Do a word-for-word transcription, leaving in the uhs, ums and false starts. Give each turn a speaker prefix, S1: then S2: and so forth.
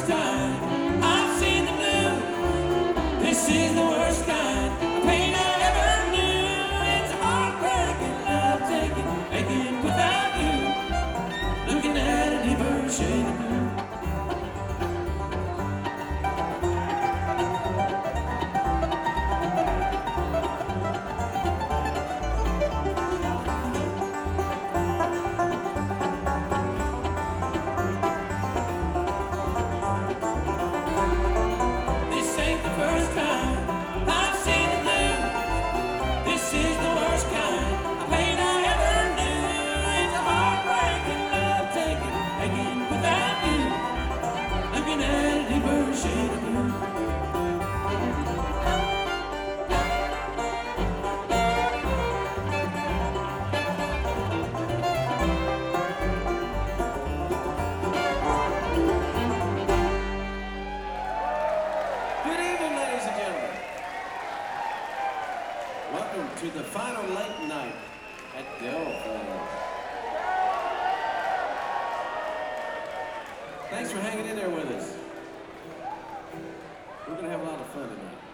S1: first time I've seen the blue. This is the worst kind of pain I ever knew. It's heartbreaking, love taking, making without you. Looking at a deeper shade of blue. Welcome to the final late night at Delphos. Thanks for hanging in there with us. We're going to have a lot of fun tonight.